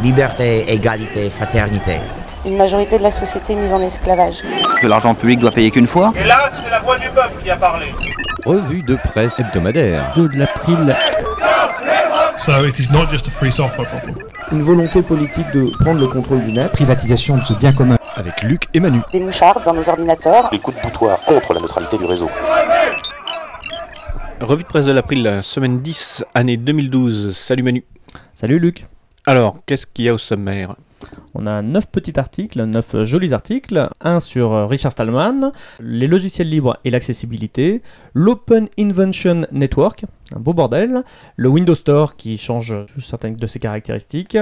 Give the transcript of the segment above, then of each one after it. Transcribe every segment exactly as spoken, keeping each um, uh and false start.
Liberté, égalité, fraternité. Une majorité de la société mise en esclavage. Que l'argent public doit payer qu'une fois. Et là, c'est la voix du peuple qui a parlé. Revue de presse hebdomadaire de l'April. So it is not just a free software problem. Une volonté politique de prendre le contrôle du net. Privatisation de ce bien commun. Avec Luc et Manu. Des mouchards dans nos ordinateurs. Les coups de boutoir contre la neutralité du réseau. Revue de presse de l'April, semaine dix, année deux mille douze. Salut Manu. Salut Luc. Alors, qu'est-ce qu'il y a au sommaire ? On a neuf petits articles, neuf jolis articles, un sur Richard Stallman, les logiciels libres et l'accessibilité, l'Open Invention Network, un beau bordel, le Windows Store qui change certaines de ses caractéristiques,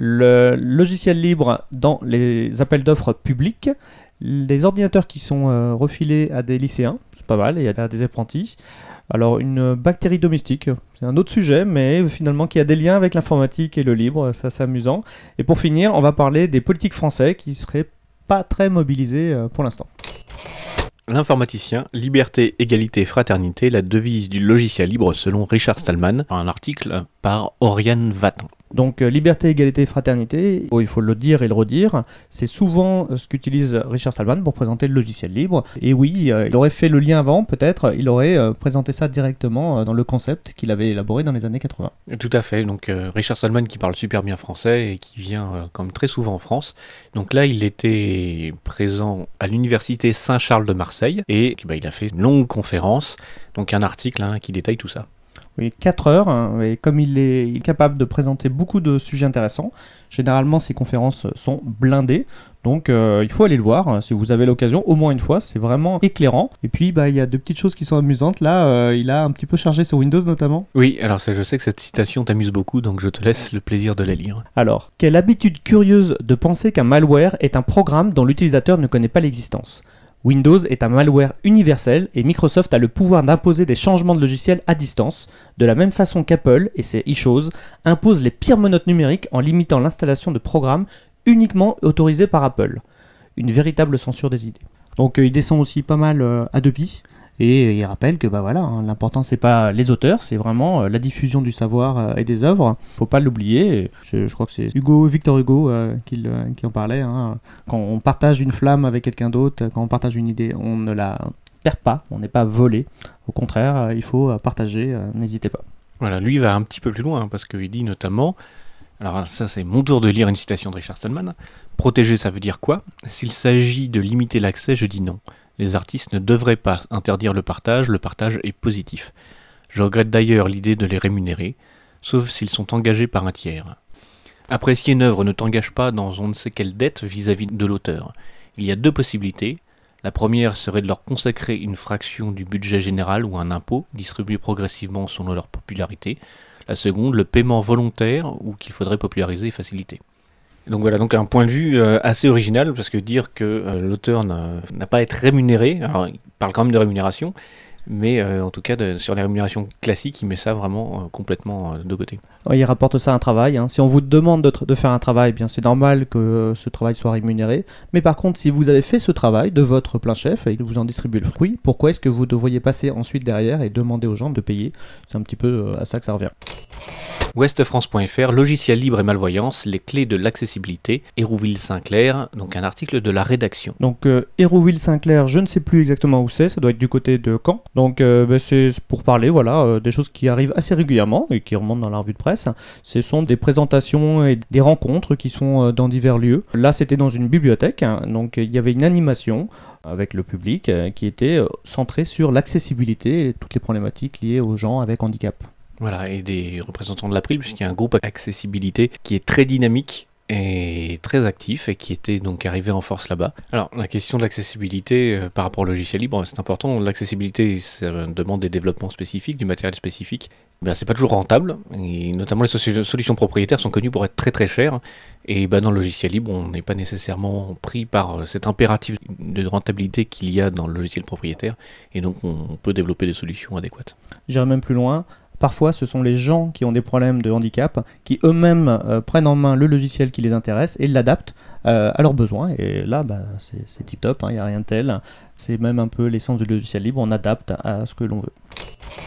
le logiciel libre dans les appels d'offres publics, les ordinateurs qui sont euh, refilés à des lycéens, c'est pas mal, et à des apprentis. Alors une bactérie domestique, c'est un autre sujet, mais finalement qui a des liens avec l'informatique et le libre, ça c'est amusant. Et pour finir, on va parler des politiques français qui seraient pas très mobilisés pour l'instant. L'informaticien, liberté, égalité, fraternité, la devise du logiciel libre selon Richard Stallman, un article par Oriane Vatan. Donc euh, liberté, égalité, fraternité, oh, il faut le dire et le redire, c'est souvent ce qu'utilise Richard Stallman pour présenter le logiciel libre. Et oui, euh, il aurait fait le lien avant, peut-être, il aurait euh, présenté ça directement euh, dans le concept qu'il avait élaboré dans les années quatre-vingts. Tout à fait, donc euh, Richard Stallman qui parle super bien français et qui vient euh, comme très souvent en France. Donc là, il était présent à l'université Saint-Charles de Marseille et bah, il a fait une longue conférence, donc un article hein, qui détaille tout ça. Oui, quatre heures, hein, et comme il est capable de présenter beaucoup de sujets intéressants, généralement ses conférences sont blindées, donc euh, il faut aller le voir, hein, si vous avez l'occasion, au moins une fois, c'est vraiment éclairant. Et puis bah, il y a deux petites choses qui sont amusantes, là euh, il a un petit peu chargé sur Windows notamment. Oui, alors ça, je sais que cette citation t'amuse beaucoup, donc je te laisse le plaisir de la lire. Alors, quelle habitude curieuse de penser qu'un malware est un programme dont l'utilisateur ne connaît pas l'existence. Windows est un malware universel et Microsoft a le pouvoir d'imposer des changements de logiciels à distance, de la même façon qu'Apple et ses e-choses imposent les pires menottes numériques en limitant l'installation de programmes uniquement autorisés par Apple. Une véritable censure des idées. Donc euh, il descend aussi pas mal euh, Adobe et il rappelle que bah, voilà, hein, l'important c'est pas les auteurs, c'est vraiment euh, la diffusion du savoir euh, et des œuvres. Faut pas l'oublier. Je, je crois que c'est Hugo, Victor Hugo euh, qui, le, qui en parlait. Hein. Quand on partage une flamme avec quelqu'un d'autre, quand on partage une idée, on ne la perd pas, on n'est pas volé. Au contraire, euh, il faut euh, partager, euh, n'hésitez pas. Voilà, lui va un petit peu plus loin hein, parce qu'il dit notamment, alors ça c'est mon tour de lire une citation de Richard Stallman, protéger ça veut dire quoi ? S'il s'agit de limiter l'accès, je dis non. Les artistes ne devraient pas interdire le partage, le partage est positif. Je regrette d'ailleurs l'idée de les rémunérer, sauf s'ils sont engagés par un tiers. Apprécier une œuvre ne t'engage pas dans on ne sait quelle dette vis-à-vis de l'auteur. Il y a deux possibilités. La première serait de leur consacrer une fraction du budget général ou un impôt, distribué progressivement selon leur popularité. La seconde, le paiement volontaire, ou qu'il faudrait populariser et faciliter. Donc voilà, donc un point de vue euh, assez original, parce que dire que euh, l'auteur n'a, n'a pas à être rémunéré, alors il parle quand même de rémunération, mais euh, en tout cas de, sur les rémunérations classiques, il met ça vraiment euh, complètement euh, de côté. Il rapporte ça à un travail. Hein. Si on vous demande de, de faire un travail, bien c'est normal que euh, ce travail soit rémunéré. Mais par contre, si vous avez fait ce travail de votre plein chef et que vous en distribuez le fruit, pourquoi est-ce que vous devriez passer ensuite derrière et demander aux gens de payer ? C'est un petit peu euh, à ça que ça revient. ouest france point f r, logiciel libre et malvoyance, les clés de l'accessibilité, Hérouville-Saint-Clair, donc un article de la rédaction. Donc euh, Hérouville-Saint-Clair, je ne sais plus exactement où c'est, ça doit être du côté de Caen. Donc euh, bah, c'est pour parler, voilà, euh, des choses qui arrivent assez régulièrement et qui remontent dans la revue de presse. Ce sont des présentations et des rencontres qui sont euh, dans divers lieux. Là, c'était dans une bibliothèque, hein, donc il y avait une animation avec le public euh, qui était euh, centrée sur l'accessibilité et toutes les problématiques liées aux gens avec handicap. Voilà, et des représentants de l'April, puisqu'il y a un groupe accessibilité qui est très dynamique et très actif et qui était donc arrivé en force là-bas. Alors, la question de l'accessibilité euh, par rapport au logiciel libre, c'est important. L'accessibilité, ça demande des développements spécifiques, du matériel spécifique. Ben, c'est pas toujours rentable, et notamment les so- solutions propriétaires sont connues pour être très très chères. Et ben, dans le logiciel libre, on n'est pas nécessairement pris par cet impératif de rentabilité qu'il y a dans le logiciel propriétaire, et donc on peut développer des solutions adéquates. J'irai même plus loin. Parfois, ce sont les gens qui ont des problèmes de handicap qui eux-mêmes euh, prennent en main le logiciel qui les intéresse et l'adaptent euh, à leurs besoins. Et là, bah, c'est, c'est tip-top, il n'y a rien de tel. C'est même un peu l'essence du logiciel libre, on adapte à ce que l'on veut.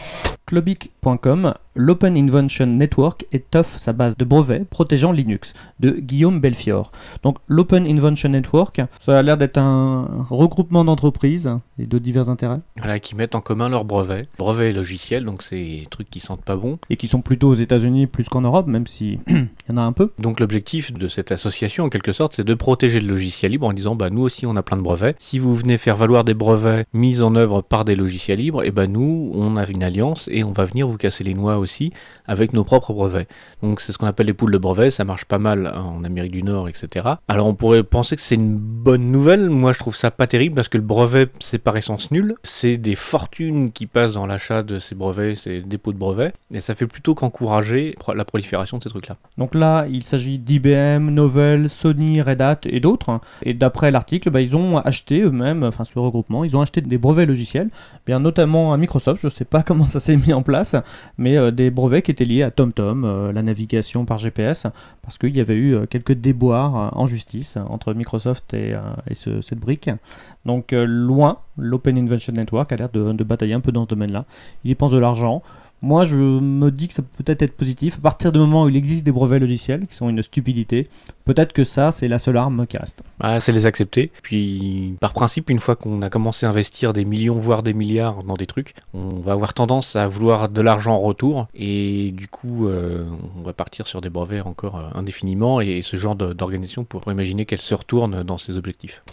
Clubic point com, l'Open Invention Network étoffe sa base de brevets protégeant Linux, de Guillaume Belfior. Donc l'Open Invention Network, ça a l'air d'être un regroupement d'entreprises et de divers intérêts. Voilà, qui mettent en commun leurs brevets. Brevets logiciels, donc c'est des trucs qui sentent pas bon. Et qui sont plutôt aux États-Unis plus qu'en Europe, même si il y en a un peu. Donc l'objectif de cette association, en quelque sorte, c'est de protéger le logiciel libre en disant, bah nous aussi on a plein de brevets. Si vous venez faire valoir des brevets mis en œuvre par des logiciels libres, et ben nous, on a une alliance et on va venir vous casser les noix aussi avec nos propres brevets. Donc c'est ce qu'on appelle les pools de brevets, ça marche pas mal en Amérique du Nord, et cetera. Alors on pourrait penser que c'est une bonne nouvelle, moi je trouve ça pas terrible parce que le brevet c'est par essence nul, c'est des fortunes qui passent dans l'achat de ces brevets, ces dépôts de brevets, et ça fait plutôt qu'encourager la prolifération de ces trucs-là. Donc là, il s'agit d'I B M, Novell, Sony, Red Hat et d'autres, et d'après l'article, bah, ils ont acheté eux-mêmes, enfin ce regroupement, ils ont acheté des brevets logiciels, bien notamment à Microsoft, je sais pas comment ça s'est mis en place, mais euh, des brevets qui étaient liés à TomTom, euh, la navigation par G P S, parce qu'il y avait eu euh, quelques déboires euh, en justice entre Microsoft et, euh, et ce, cette brique. Donc euh, loin, l'Open Invention Network a l'air de, de batailler un peu dans ce domaine-là. Il dépense de l'argent. Moi, je me dis que ça peut peut-être être positif. À partir du moment où il existe des brevets logiciels qui sont une stupidité, peut-être que ça, c'est la seule arme qui reste. Ah, c'est les accepter. Puis, par principe, une fois qu'on a commencé à investir des millions, voire des milliards dans des trucs, on va avoir tendance à vouloir de l'argent en retour. Et du coup, euh, on va partir sur des brevets encore euh, indéfiniment. Et ce genre de, d'organisation pourrait imaginer qu'elle se retourne dans ses objectifs.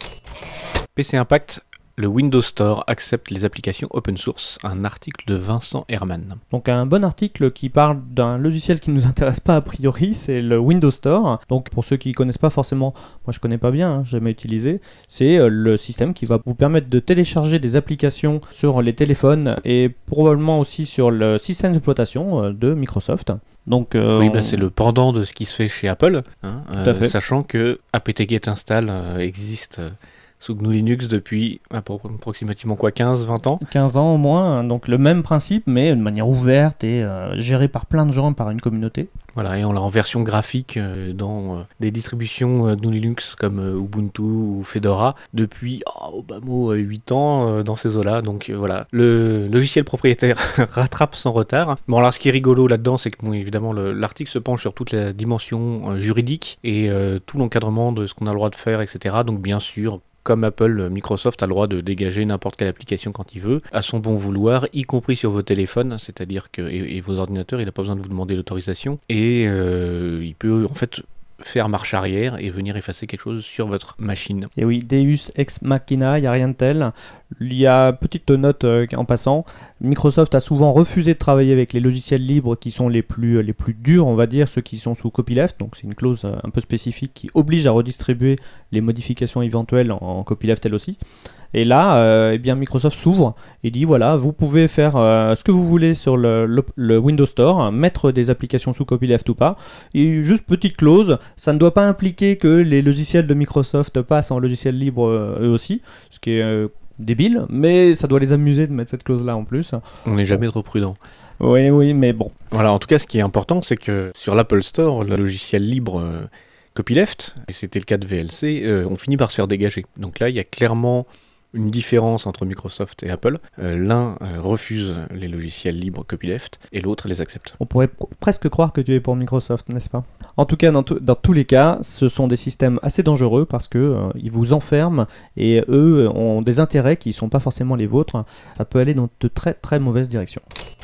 P C Impact. Le Windows Store accepte les applications open source, un article de Vincent Herman. Donc un bon article qui parle d'un logiciel qui ne nous intéresse pas a priori, c'est le Windows Store. Donc pour ceux qui ne connaissent pas forcément, moi je connais pas bien, hein, jamais utilisé, c'est euh, le système qui va vous permettre de télécharger des applications sur les téléphones et probablement aussi sur le système d'exploitation euh, de Microsoft. Donc, euh, oui, bah, c'est le pendant de ce qui se fait chez Apple, hein, Tout à euh, fait. Sachant que apt-get install euh, existe... Euh, sous G N U Linux depuis approximativement quoi, quinze vingt ans quinze ans au moins, donc le même principe mais de manière ouverte et euh, gérée par plein de gens, par une communauté. Voilà, et on l'a en version graphique euh, dans euh, des distributions euh, G N U Linux comme euh, Ubuntu ou Fedora depuis oh, au bas mot euh, huit ans euh, dans ces eaux-là. Donc euh, voilà, le logiciel propriétaire rattrape son retard. Bon, alors ce qui est rigolo là-dedans, c'est que bon, évidemment le, l'article se penche sur toute la dimension euh, juridique et euh, tout l'encadrement de ce qu'on a le droit de faire, et cetera. Donc bien sûr, comme Apple, Microsoft a le droit de dégager n'importe quelle application quand il veut, à son bon vouloir, y compris sur vos téléphones, c'est-à-dire que et, et vos ordinateurs, il n'a pas besoin de vous demander l'autorisation, et euh, il peut en fait faire marche arrière et venir effacer quelque chose sur votre machine. Et oui, Deus ex machina, il n'y a rien de tel. Il y a petite note euh, en passant, Microsoft a souvent refusé de travailler avec les logiciels libres qui sont les plus, les plus durs, on va dire, ceux qui sont sous copyleft, donc c'est une clause euh, un peu spécifique qui oblige à redistribuer les modifications éventuelles en, en copyleft elle aussi. Et là, euh, eh bien Microsoft s'ouvre et dit voilà, vous pouvez faire euh, ce que vous voulez sur le, le, le Windows Store, mettre des applications sous copyleft ou pas. Et juste petite clause, ça ne doit pas impliquer que les logiciels de Microsoft passent en logiciel libre euh, eux aussi, ce qui est euh, débile, mais ça doit les amuser de mettre cette clause-là en plus. On n'est jamais trop prudent. Oui, oui, mais bon. Voilà, en tout cas, ce qui est important, c'est que sur l'Apple Store, le logiciel libre euh, copyleft, et c'était le cas de V L C, euh, on finit par se faire dégager. Donc là, il y a clairement une différence entre Microsoft et Apple. Euh, l'un euh, refuse les logiciels libres copyleft et l'autre les accepte. On pourrait pr- presque croire que tu es pour Microsoft, n'est-ce pas ? En tout cas, dans, to- dans tous les cas, ce sont des systèmes assez dangereux parce que euh, ils vous enferment et eux ont des intérêts qui ne sont pas forcément les vôtres. Ça peut aller dans de très très mauvaises directions.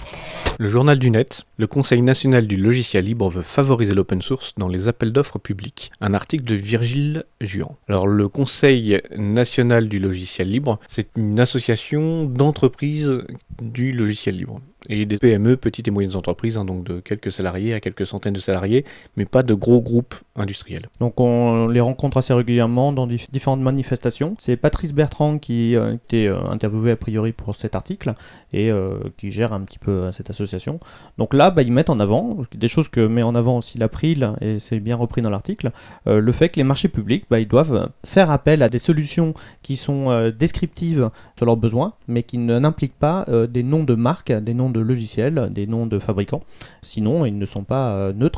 Le journal du net, le Conseil national du logiciel libre veut favoriser l'open source dans les appels d'offres publics. Un article de Virgile Juan. Alors le Conseil national du logiciel libre, c'est une association d'entreprises du logiciel libre. Et des P M E, petites et moyennes entreprises, hein, donc de quelques salariés à quelques centaines de salariés, mais pas de gros groupes industriels. Donc on les rencontre assez régulièrement dans dif- différentes manifestations. C'est Patrice Bertrand qui a été euh, interviewé a priori pour cet article et euh, qui gère un petit peu euh, cette association. Donc là, bah, ils mettent en avant, des choses que met en avant aussi l'April, et c'est bien repris dans l'article, euh, le fait que les marchés publics, bah, ils doivent faire appel à des solutions qui sont euh, descriptives sur leurs besoins, mais qui ne, n'impliquent pas euh, des noms de marques, des noms de logiciels, des noms de fabricants. Sinon, ils ne sont pas euh, neutres.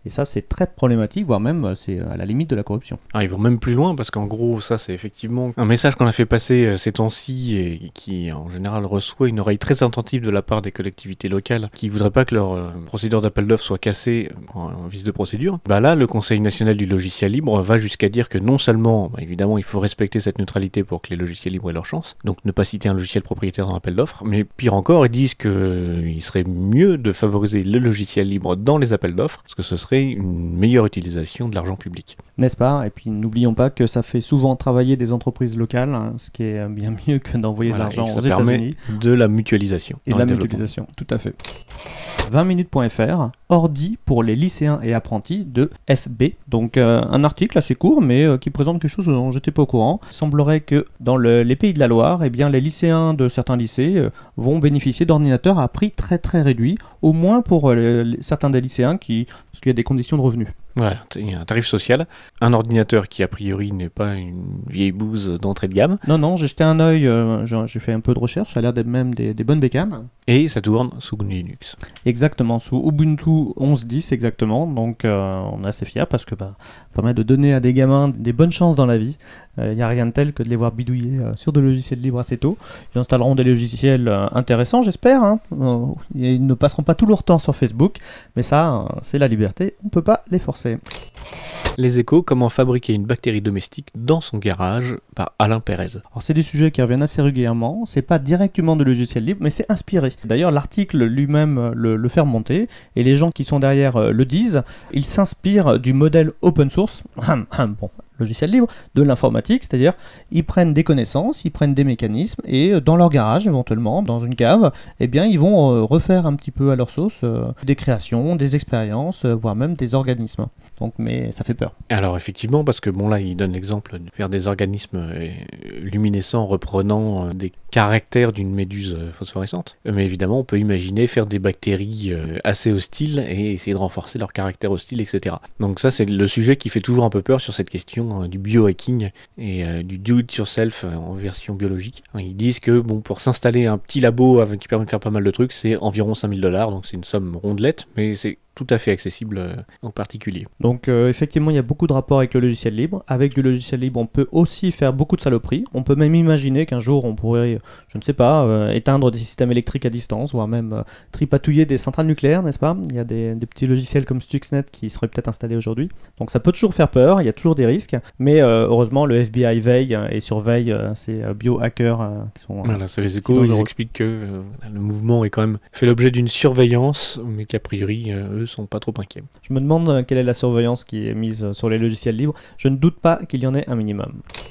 Et ça, c'est très problématique, voire même euh, c'est à la limite de la corruption. Ah, ils vont même plus loin parce qu'en gros, ça c'est effectivement un message qu'on a fait passer euh, ces temps-ci et qui en général reçoit une oreille très attentive de la part des collectivités locales qui voudraient pas que leur euh, procédure d'appel d'offres soit cassée en, en vice de procédure. Bah là, le Conseil national du logiciel libre va jusqu'à dire que non seulement, bah, évidemment, il faut respecter cette neutralité pour que les logiciels libres aient leur chance, donc ne pas citer un logiciel propriétaire dans l'appel d'offres, mais pire encore, ils disent que euh, il serait mieux de favoriser le logiciel libre dans les appels d'offres parce que ce serait une meilleure utilisation de l'argent public. N'est-ce pas? Et puis n'oublions pas que ça fait souvent travailler des entreprises locales, hein, ce qui est bien mieux que d'envoyer Voilà, de l'argent et aux ça permet États-Unis. de la mutualisation. Et de dans la le développement. mutualisation, tout à fait. vingt minutes point f r, ordi pour les lycéens et apprentis de F B. Donc euh, un article assez court, mais euh, qui présente quelque chose dont j'étais pas au courant. Il semblerait que dans le- les pays de la Loire, eh bien, les lycéens de certains lycées euh, vont bénéficier d'ordinateurs à prix très très réduit, au moins pour euh, les- les- certains des lycéens qui, parce qu'il y a des conditions de revenus. Voilà, il y a un tarif social, un ordinateur qui a priori n'est pas une vieille bouse d'entrée de gamme, Non, non, j'ai jeté un œil, euh, j'ai j'ai fait un peu de recherche, ça a l'air d'être même des, des bonnes bécanes. et ça tourne sous Linux. Exactement, sous Ubuntu onze dix exactement, donc euh, on est assez fiers parce que bah, ça permet de donner à des gamins des bonnes chances dans la vie. Il n'y a rien de tel que de les voir bidouiller euh, sur des logiciels libres assez tôt. Ils installeront des logiciels euh, intéressants, j'espère. Hein. Euh, ils ne passeront pas tout leur temps sur Facebook, mais ça, euh, c'est la liberté, on ne peut pas les forcer. Les Échos, comment fabriquer une bactérie domestique dans son garage, par Alain Pérez. Alors c'est des sujets qui reviennent assez régulièrement, c'est pas directement de logiciel libre, mais c'est inspiré. D'ailleurs l'article lui-même euh, le, le fait remonter, et les gens qui sont derrière euh, le disent, il s'inspire du modèle open source, bon, logiciel libre, de l'informatique, c'est-à-dire ils prennent des connaissances, ils prennent des mécanismes, et euh, dans leur garage éventuellement, dans une cave, eh bien ils vont euh, refaire un petit peu à leur sauce euh, des créations, des expériences, euh, voire même des organismes. Donc mais ça fait peur. Alors effectivement, parce que bon là, il donne l'exemple de faire des organismes euh, luminescents reprenant euh, des caractères d'une méduse euh, phosphorescente. Euh, Mais évidemment, on peut imaginer faire des bactéries euh, assez hostiles et essayer de renforcer leur caractère hostile, et cetera. Donc ça, c'est le sujet qui fait toujours un peu peur sur cette question euh, du biohacking et euh, du do-it-yourself euh, en version biologique. Ils disent que bon, pour s'installer un petit labo avec, qui permet de faire pas mal de trucs, c'est environ cinq mille dollars, donc c'est une somme rondelette, mais c'est tout à fait accessible euh, aux particuliers. Donc euh, effectivement, il y a beaucoup de rapports avec le logiciel libre. Avec du logiciel libre, on peut aussi faire beaucoup de saloperies. On peut même imaginer qu'un jour, on pourrait, je ne sais pas, euh, éteindre des systèmes électriques à distance, voire même euh, tripatouiller des centrales nucléaires, n'est-ce pas? Il y a des, des petits logiciels comme Stuxnet qui seraient peut-être installés aujourd'hui. Donc ça peut toujours faire peur, il y a toujours des risques. Mais euh, heureusement, le F B I veille et surveille euh, ces euh, biohackers euh, qui sont... euh, Voilà, c'est les c'est Échos, ils dangereux. expliquent que euh, le mouvement est quand même fait l'objet d'une surveillance, mais qu'a priori, euh, eux sont pas trop inquiets. Je me demande euh, quelle est la surveillance qui est mise euh, sur les logiciels libres. Je ne doute pas qu'il y en ait un minimum.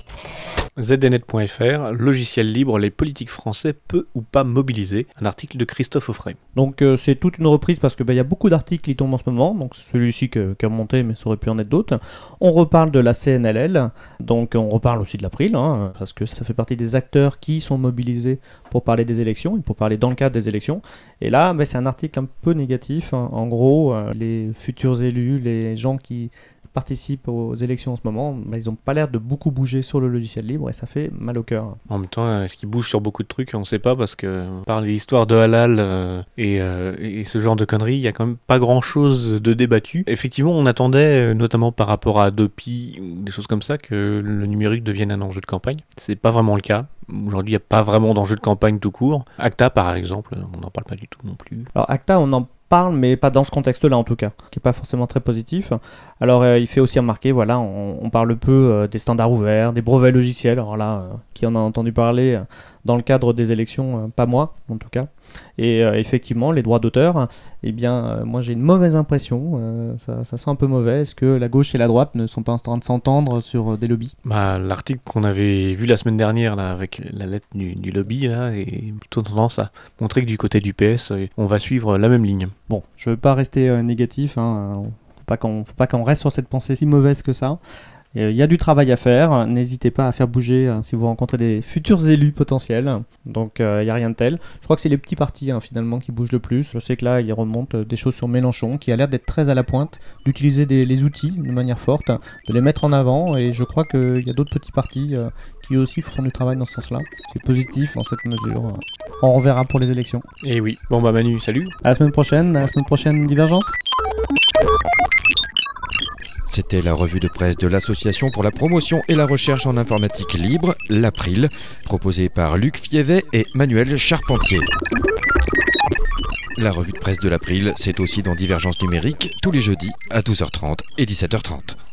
Z D net point F R, logiciel libre, les politiques français peu ou pas mobilisés, un article de Christophe Offray. Donc euh, c'est toute une reprise parce que bah, y a beaucoup d'articles qui tombent en ce moment, donc celui-ci que- qui a remonté, mais ça aurait pu en être d'autres. On reparle de la C N L L, donc on reparle aussi de l'April, hein, parce que ça fait partie des acteurs qui sont mobilisés pour parler des élections, et pour parler dans le cadre des élections. Et là, bah, c'est un article un peu négatif. Hein. En gros, euh, les futurs élus, les gens qui participent aux élections en ce moment, bah, ils n'ont pas l'air de beaucoup bouger sur le logiciel libre et ça fait mal au cœur. En même temps, est-ce qu'il bouge sur beaucoup de trucs? On ne sait pas, parce que par les histoires de halal euh, et, euh, et ce genre de conneries, il n'y a quand même pas grand-chose de débattu. Effectivement, on attendait, euh, notamment par rapport à Adopi ou des choses comme ça, que le numérique devienne un enjeu de campagne. C'est pas vraiment le cas. Aujourd'hui, il n'y a pas vraiment d'enjeu de campagne tout court. Acta, par exemple, on n'en parle pas du tout non plus. Alors Acta, on en parle, mais pas dans ce contexte-là en tout cas, qui n'est pas forcément très positif. Alors euh, il fait aussi remarquer, voilà, on, on parle peu euh, des standards ouverts, des brevets logiciels, alors là, euh, qui en a entendu parler euh, dans le cadre des élections, euh, pas moi en tout cas. Et euh, effectivement, les droits d'auteur, eh bien, euh, moi j'ai une mauvaise impression, euh, ça, ça sent un peu mauvais. Est-ce que la gauche et la droite ne sont pas en train de s'entendre sur euh, des lobbies? Bah, l'article qu'on avait vu la semaine dernière là, avec la lettre du, du lobby là, est plutôt tendance à montrer que du côté du P S, euh, on va suivre la même ligne. Bon, je ne veux pas rester euh, négatif, hein, euh, faut pas qu'on, faut pas qu'on reste sur cette pensée si mauvaise que ça. Il y a du travail à faire, n'hésitez pas à faire bouger hein, si vous rencontrez des futurs élus potentiels. Donc il euh, n'y a rien de tel. Je crois que c'est les petits partis hein, finalement qui bougent le plus. Je sais que là il remonte euh, des choses sur Mélenchon qui a l'air d'être très à la pointe, d'utiliser des, les outils de manière forte, de les mettre en avant, et je crois qu'il y a d'autres petits partis euh, qui aussi font du travail dans ce sens-là. C'est positif dans cette mesure. On reverra pour les élections. Et oui, bon bah Manu, salut. À la semaine prochaine, à la semaine prochaine Divergence. C'était la revue de presse de l'Association pour la promotion et la recherche en informatique libre, l'April, proposée par Luc Fievet et Manuel Charpentier. La revue de presse de l'April, c'est aussi dans Divergence numérique, tous les jeudis à douze heures trente et dix-sept heures trente.